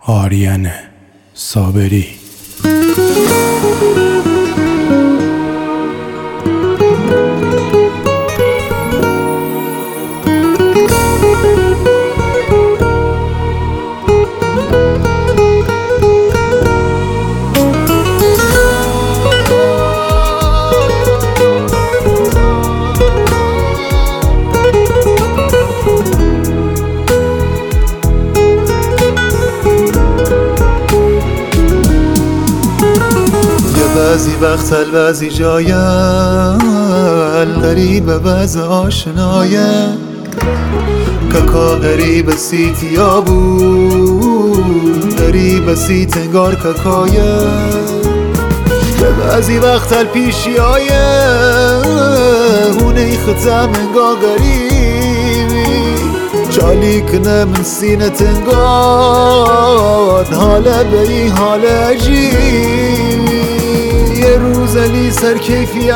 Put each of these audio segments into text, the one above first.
آریان صابری. بعضی وقت بعضی جایم غریبه بعض آشنایم ککا غریب سیتیا بود غریب سیت انگار ککایم که بعضی وقت پیشی هونه ختم انگار غریبی چالی کنه من سینه تنگار حاله به این حال عجیبی یه روز لی سر کیفی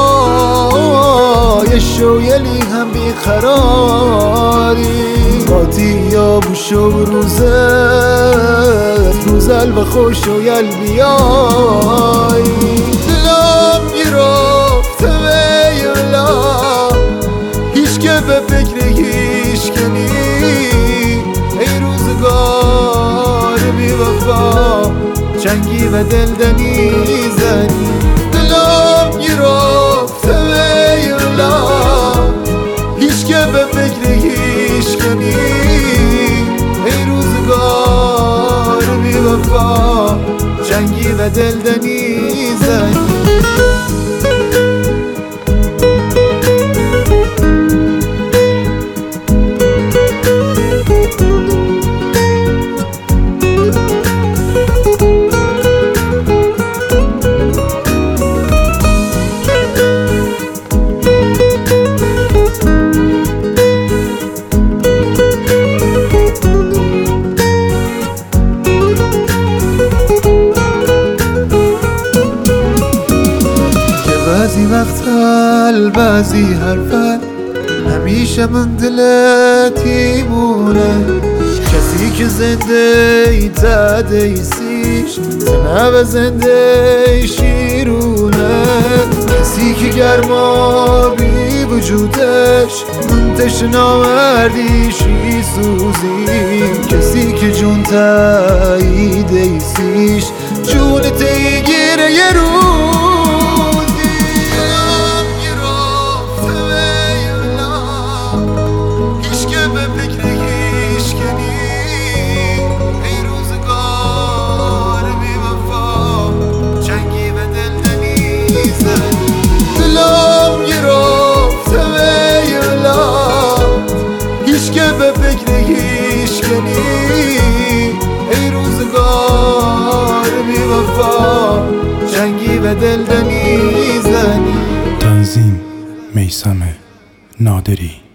اما یه شویلی هم بیقراری قاطی یا بوشو روزل و خوش و یل بیای دلم گرفته ویلا هیچ که به فکر هیچ کنی ای روزگار بی وفا چنگی و دلدنی زنی دلم گرفته ویلا هیچ که به فکر هیچ کنی ای روزگار بی وفا چنگی و دلدنی زنی بعضی وقت بعضی حرفت همیشه من دلتی مونه کسی که زنده ای زده ای سیش تنه زنده شیرونه کسی که گرما بی وجودش من تشناوردیشی سوزی کسی که جون تاییده ای سیش جون تیگیره یه روزی به فکر هیچ کنی ای روزگار بی وفا جنگی و دلدنی زنی. تنظیم میثم نادری.